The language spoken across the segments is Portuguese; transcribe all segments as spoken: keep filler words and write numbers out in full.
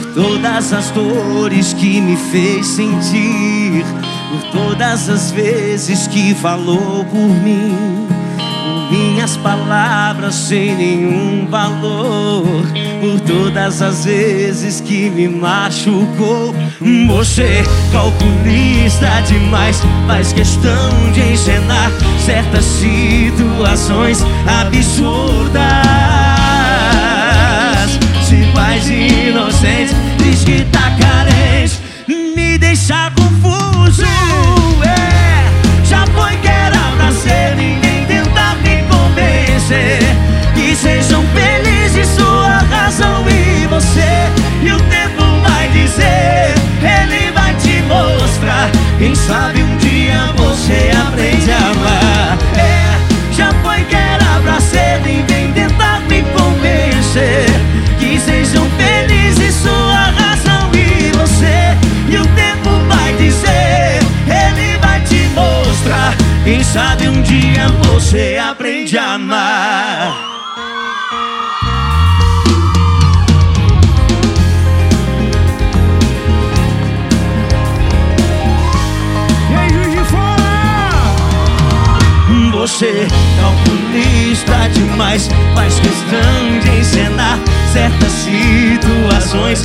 todas as dores que me fez sentir, por todas as vezes que falou por mim, por minhas palavras sem nenhum valor, por todas as vezes que me machucou. Você, calculista demais, faz questão de encenar certas situações absurdas. Se faz inocente, diz que tá carente, me deixa confuso. É, já foi que era pra ser, ninguém tenta me convencer que sejam felizes sua razão e você. E o tempo vai dizer, ele vai te mostrar. Quem sabe um dia você aprende a amar. É, já foi que era pra ser, ninguém tenta me convencer que sejam felizes sua razão e você. E o tempo vai dizer, ele vai te mostrar. Quem sabe um dia você aprende a amar. Você, calculista demais, faz questão de encenar certas situações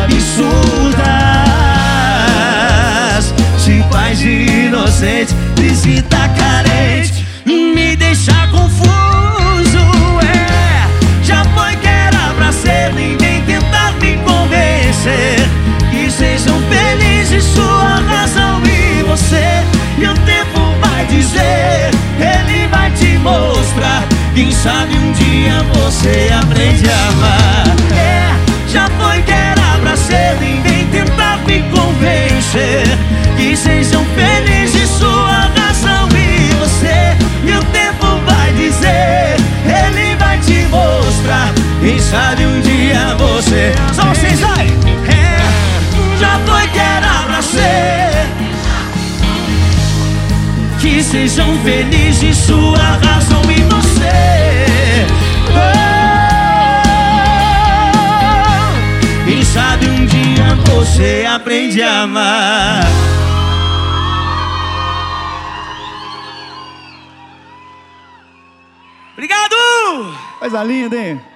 absurdas. Se faz inocente, diz que tá carente, me deixa confuso. É, já foi que era pra ser, ninguém tenta me convencer que sejam felizes sua razão e você. E o tempo vai dizer, ele vai te mostrar. Quem sabe um dia você aprende a amar. É, já foi que era pra ser, ninguém tenta me convencer que sejam felizes sua razão e você. E o tempo vai dizer, ele vai te mostrar. Quem sabe um dia você. Só vocês vai. É, já foi que era pra ser, que sejam felizes sua razão e você. Oh, quem sabe um dia você aprende a amar. Obrigado! Coisa linda, hein?